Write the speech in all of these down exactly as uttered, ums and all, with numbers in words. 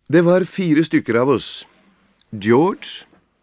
Det var fire stykker av oss. George,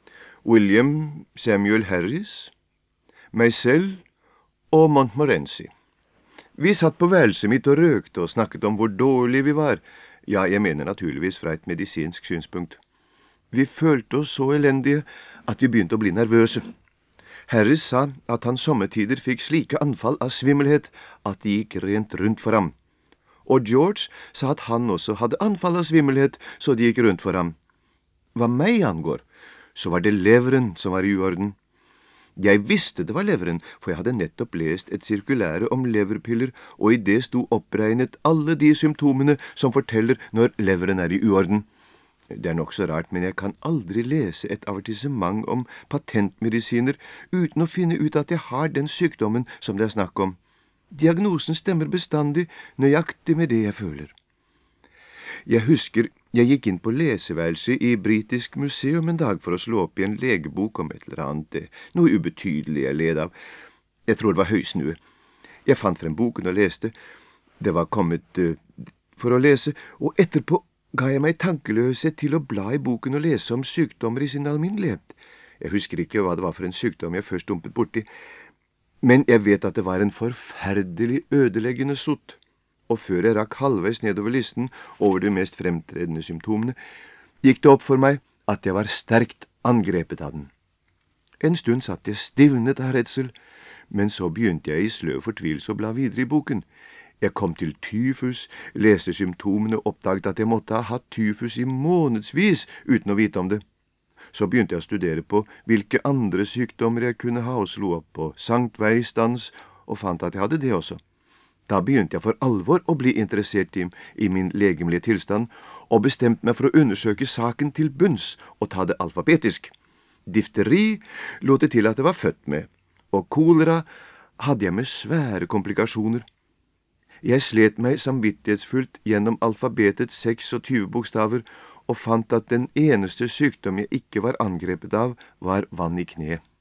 William Samuel Harris, meg selv og Montmorency. Vi satt på værelset mitt og røkte og snakket om hvor dårlige vi var. Ja, jeg mener naturligvis fra et medisinsk synspunkt. Vi følte oss så elendige at vi begynte å bli nervøse. Harris sa at han sommetider fikk slike anfall av svimmelhet at de gikk rent rundt for ham. Og George sa at han også hadde anfall av svimmelhet, så de gikk rundt for ham. Hva meg angår, så var det leveren som var i uorden. Jeg visste det var leveren, for jeg hadde nettopp lest et sirkulære om leverpiller, og i det sto oppregnet alle de symptomene som forteller når leveren er i uorden. Det er nok så rart, men jeg kan aldri lese et avertissement om patentmedisiner uten å finne ut at jeg har den sykdommen som det er snakk om. Diagnosen stemmer bestandig nøyaktig med det jeg føler. Jeg husker jeg gikk inn på leseværelset i Britisk museum en dag for å slå opp i en legebok om et eller annet, noe ubetydelig jeg led av. Jeg tror det var høysnue. Jeg fant frem boken og leste. Det var kommet uh, for å lese, og etterpå ga jeg meg tankeløshet til å bla i boken og lese om sykdommer i sin alminnelighet. Jeg husker ikke hva det var for en sykdom jeg først dumpet borti, men jeg vet at det var en forferdelig ødeleggende sott. Og før jeg rakk halvveis nedover listen over de mest fremtredende symptomene, gikk det opp for meg at jeg var sterkt angrepet av den. En stund satt jeg stivnet av redsel, men så begynte jeg i sløv fortvilelse å bla videre i boken. Jeg kom til tyfus, leste symptomene og oppdaget at jeg måtte ha hatt tyfus i månedsvis uten å vite om det. Så begynte jeg å studere på hvilke andre sykdommer jeg kunne ha, og slo opp på Sankt Veistans og fant at jeg hadde det også. Da begynte jeg for alvor å bli interessert i, i min legemlige tilstand, og bestemte meg for å undersøke saken til bunns og ta det alfabetisk. Difteri lå det til at jeg var født med, og kolera hadde jeg med svære komplikasjoner. Jeg slet meg samvittighetsfullt gjennom alfabetets seksogtyve bokstaver, og fant at den eneste sykdom jeg ikke var angrepet av, var vann i kne.